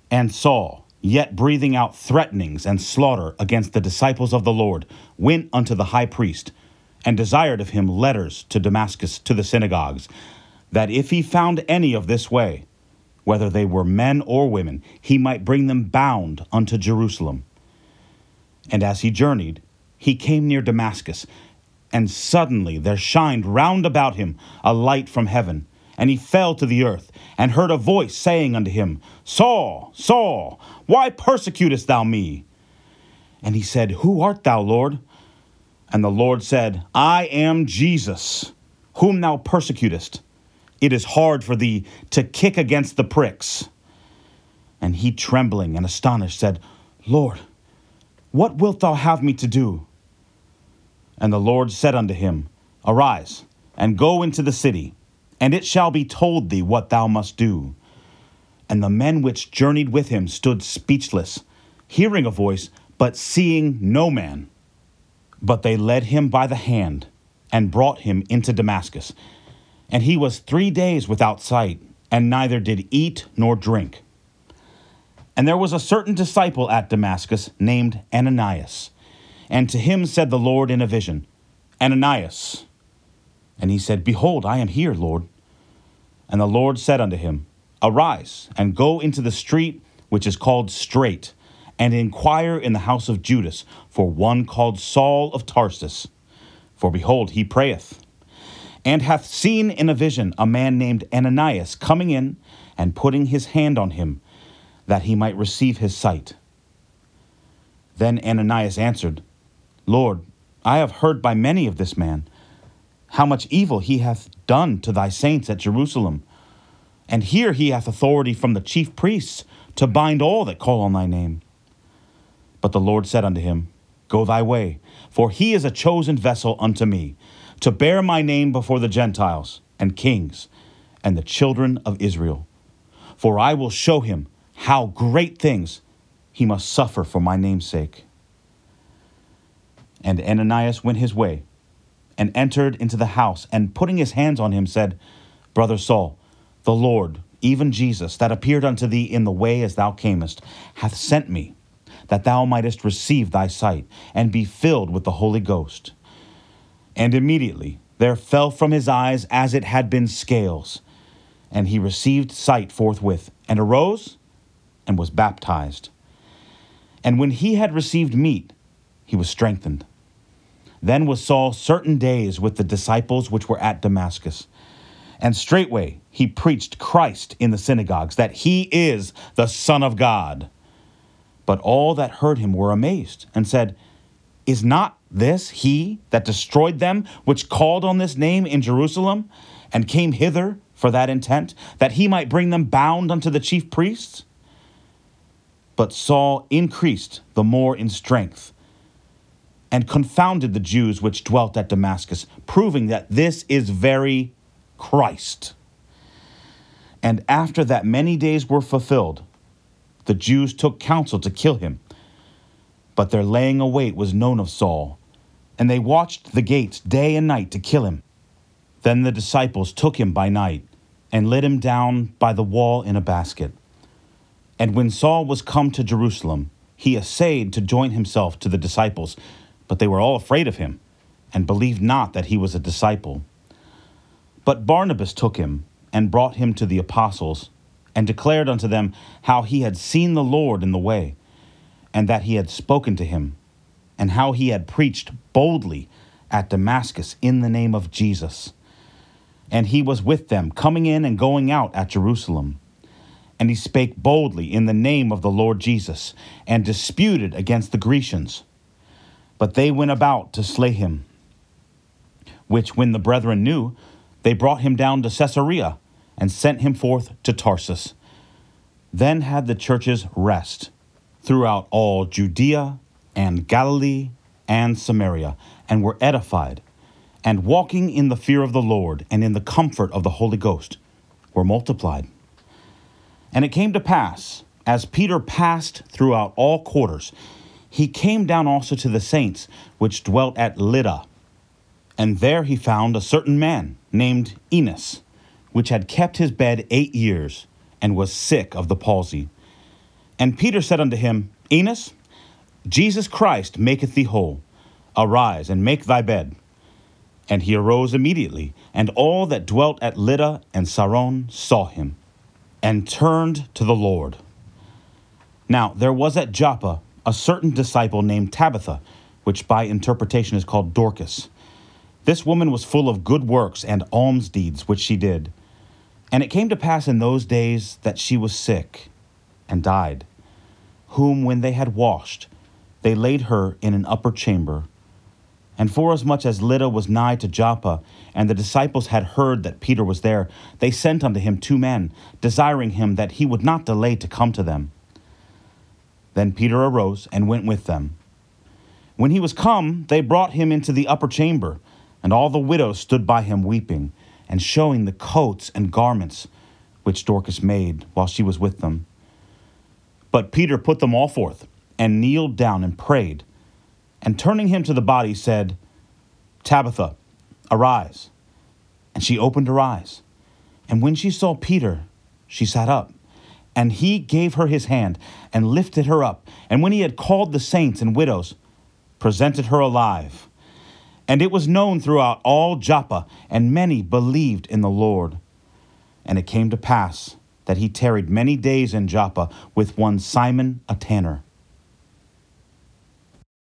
And Saul, yet breathing out threatenings and slaughter against the disciples of the Lord, went unto the high priest, and desired of him letters to Damascus to the synagogues, that if he found any of this way, whether they were men or women, he might bring them bound unto Jerusalem. And as he journeyed, he came near Damascus, and suddenly there shined round about him a light from heaven, and he fell to the earth, and heard a voice saying unto him, Saul, Saul, why persecutest thou me? And he said, Who art thou, Lord? And the Lord said, I am Jesus, whom thou persecutest. It is hard for thee to kick against the pricks. And he, trembling and astonished, said, Lord, what wilt thou have me to do? And the Lord said unto him, Arise, and go into the city, and it shall be told thee what thou must do. And the men which journeyed with him stood speechless, hearing a voice, but seeing no man. But they led him by the hand, and brought him into Damascus. And he was 3 days without sight, and neither did eat nor drink. And there was a certain disciple at Damascus named Ananias. And to him said the Lord in a vision, Ananias. And he said, Behold, I am here, Lord. And the Lord said unto him, Arise, and go into the street which is called Straight, and inquire in the house of Judas for one called Saul of Tarsus. For behold, he prayeth, and hath seen in a vision a man named Ananias coming in and putting his hand on him, that he might receive his sight. Then Ananias answered, Lord, I have heard by many of this man, how much evil he hath done to thy saints at Jerusalem. And here he hath authority from the chief priests to bind all that call on thy name. But the Lord said unto him, Go thy way, for he is a chosen vessel unto me, to bear my name before the Gentiles and kings and the children of Israel. For I will show him how great things he must suffer for my name's sake. And Ananias went his way, and entered into the house, and putting his hands on him, said, Brother Saul, the Lord, even Jesus, that appeared unto thee in the way as thou camest, hath sent me, that thou mightest receive thy sight, and be filled with the Holy Ghost. And immediately there fell from his eyes as it had been scales, and he received sight forthwith, and arose, and was baptized. And when he had received meat, he was strengthened. Then was Saul certain days with the disciples which were at Damascus. And straightway he preached Christ in the synagogues, that he is the Son of God. But all that heard him were amazed, and said, Is not this he that destroyed them which called on this name in Jerusalem, and came hither for that intent, that he might bring them bound unto the chief priests? But Saul increased the more in strength, and confounded the Jews which dwelt at Damascus, proving that this is very Christ. And after that many days were fulfilled, the Jews took counsel to kill him. But their laying await was known of Saul, and they watched the gates day and night to kill him. Then the disciples took him by night, and let him down by the wall in a basket. And when Saul was come to Jerusalem, he essayed to join himself to the disciples, but they were all afraid of him, and believed not that he was a disciple. But Barnabas took him, and brought him to the apostles, and declared unto them how he had seen the Lord in the way, and that he had spoken to him, and how he had preached boldly at Damascus in the name of Jesus. And he was with them, coming in and going out at Jerusalem. And he spake boldly in the name of the Lord Jesus, and disputed against the Grecians. But they went about to slay him. Which when the brethren knew, they brought him down to Caesarea, and sent him forth to Tarsus. Then had the churches rest throughout all Judea and Galilee and Samaria, and were edified, and walking in the fear of the Lord, and in the comfort of the Holy Ghost, were multiplied. And it came to pass, as Peter passed throughout all quarters, he came down also to the saints which dwelt at Lydda. And there he found a certain man named Enos, which had kept his bed 8 years, and was sick of the palsy. And Peter said unto him, Enos, Jesus Christ maketh thee whole. Arise, and make thy bed. And he arose immediately, and all that dwelt at Lydda and Saron saw him, and turned to the Lord. Now there was at Joppa a certain disciple named Tabitha, which by interpretation is called Dorcas. This woman was full of good works and alms deeds which she did. And it came to pass in those days that she was sick, and died, whom when they had washed, they laid her in an upper chamber. And forasmuch as Lydda was nigh to Joppa, and the disciples had heard that Peter was there, they sent unto him 2 men, desiring him that he would not delay to come to them. Then Peter arose and went with them. When he was come, they brought him into the upper chamber, and all the widows stood by him weeping, and showing the coats and garments which Dorcas made while she was with them. But Peter put them all forth, and kneeled down and prayed, and turning him to the body said, Tabitha, arise. And she opened her eyes. And when she saw Peter, she sat up. And he gave her his hand, and lifted her up. And when he had called the saints and widows, presented her alive. And it was known throughout all Joppa, and many believed in the Lord. And it came to pass that he tarried many days in Joppa with one Simon a tanner,